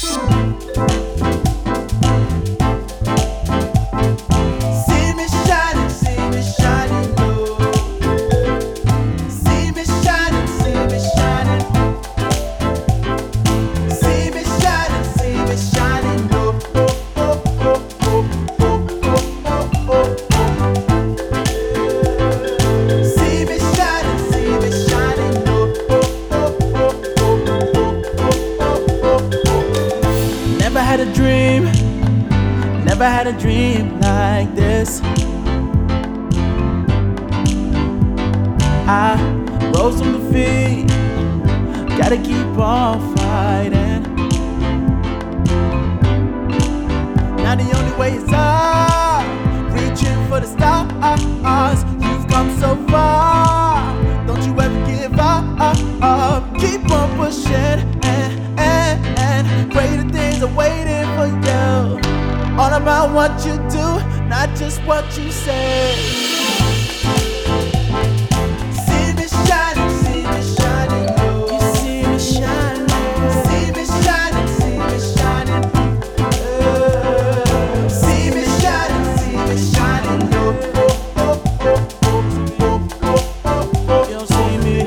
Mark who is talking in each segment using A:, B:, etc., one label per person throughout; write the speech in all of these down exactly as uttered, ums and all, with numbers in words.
A: Never had a dream, never had a dream like this. I rose from defeat, gotta keep on fighting. Now the only way is up, reaching for the stars. You've come so far, don't you ever give up. Keep on pushing, and, and, and greater things are waiting for you. All about what you do, not just what you say. See me shining, see me shining, oh. You see me shining, see me shining, see me shining, oh. See me shining, see me shining, oh. Oh, oh, oh, oh, oh, oh, oh. You don't see me.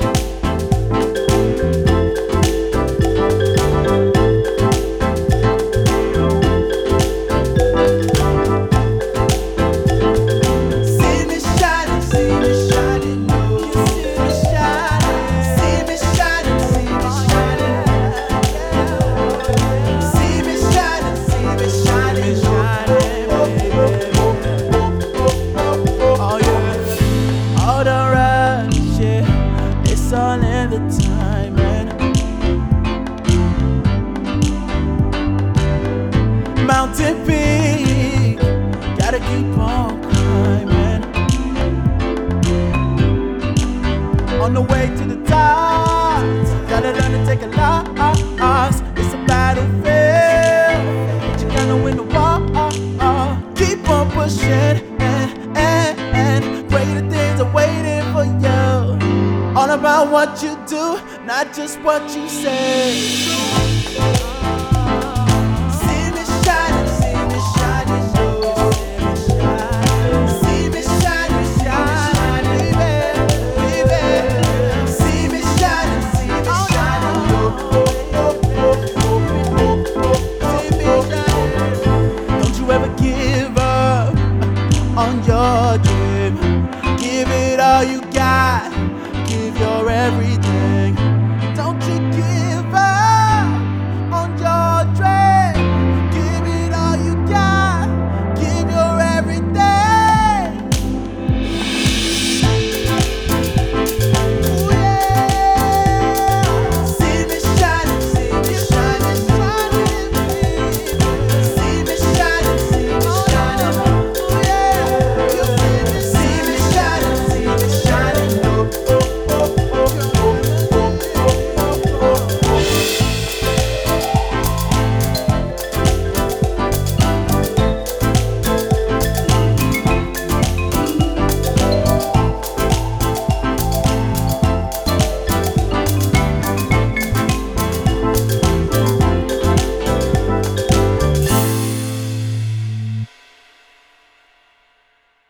A: All in the timing. Mountain peak, gotta keep on climbing. On the way to the top, gotta learn to take a loss. It's a battlefield, but you gotta win the war. Keep on pushing, and, and, and greater things are waiting for you. All about what you do, not just what you say.